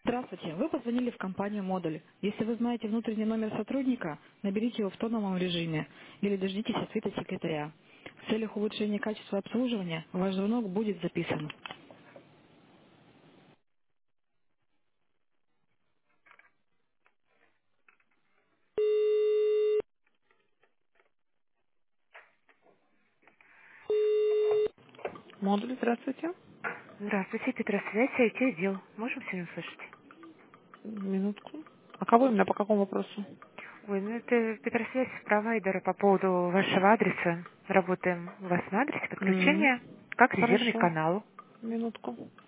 Здравствуйте, вы позвонили в компанию «Модуль». Если вы знаете внутренний номер сотрудника, наберите его в тоновом режиме или дождитесь ответа секретаря. В целях улучшения качества обслуживания ваш звонок будет записан. Модуль, здравствуйте. Здравствуйте, Петросвязь, IT-отдел. Можем сегодня услышать? Минутку. А кого именно, по какому вопросу? Ой, ну это Петросвязь провайдера по поводу вашего адреса. Работаем у вас на адресе М, подключения как резервный Хорошо. канал. Минутку.